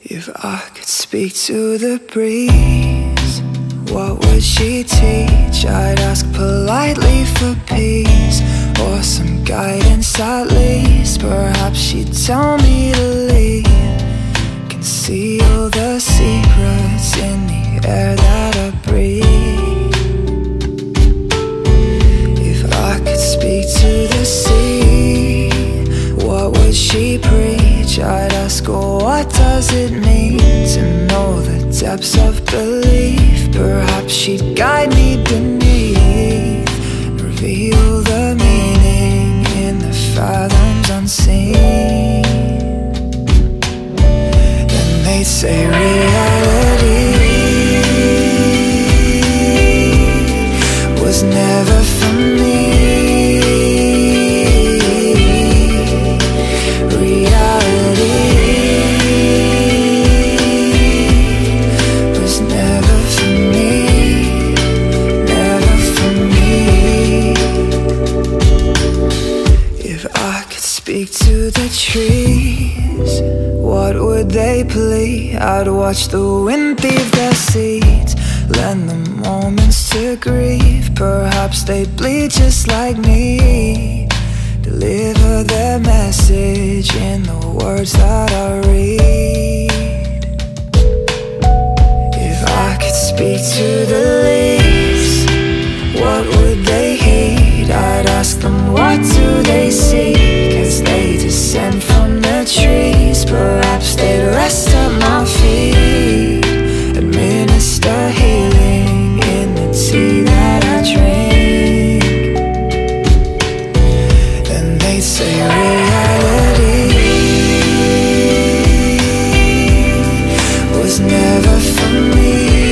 If I could speak to the breeze, what would she teach? I'd ask politely for peace, or some guidance at least. Perhaps she'd tell me to leave, conceal the secrets in the air that I breathe. If I could speak to the sea, what would she preach? I'd ask her, what does it mean to know the depths of belief? Perhaps she'd guide me beneath, reveal the meaning in the fathoms unseen. Then they'd say reality was never for me. Speak to the trees, what would they plead? I'd watch the wind leave their seeds, lend them moments to grieve. Perhaps they'd bleed just like me, deliver their message in the words that I read. If I could speak to the leaves, what would they heed? I'd ask them, what do they see? As they descend from the trees, perhaps they'd rest at my feet, administer healing in the tea that I drink. Then they'd say reality was never for me.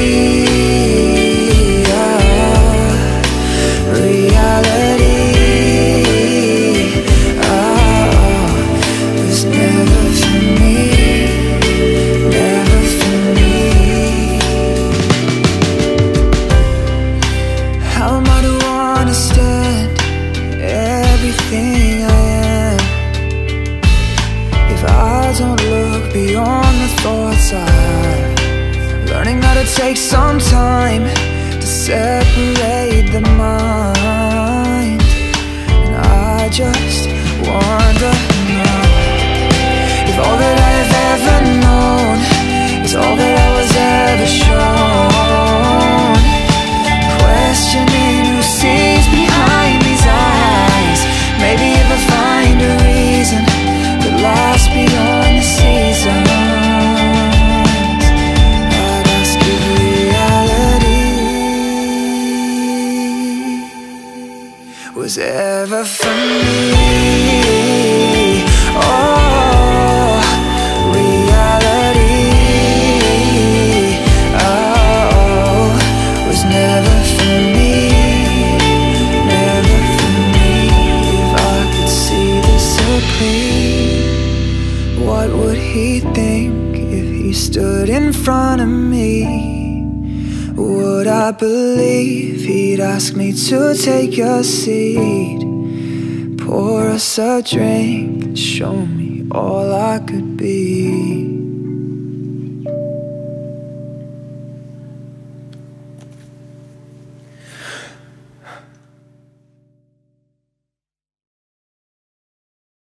Take some time to separate the mind, and I just wonder now if all that I've ever known is all that I was ever shown. Questioning who sees behind these eyes. Maybe if I find a reason that lies beyond the seasons, was ever for me. Oh, reality, oh, was never for me, never for me. If I could see this so clear, what would he think if he stood in front of me? Would I believe he'd ask me to take a seat, pour us a drink, and show me all I could be?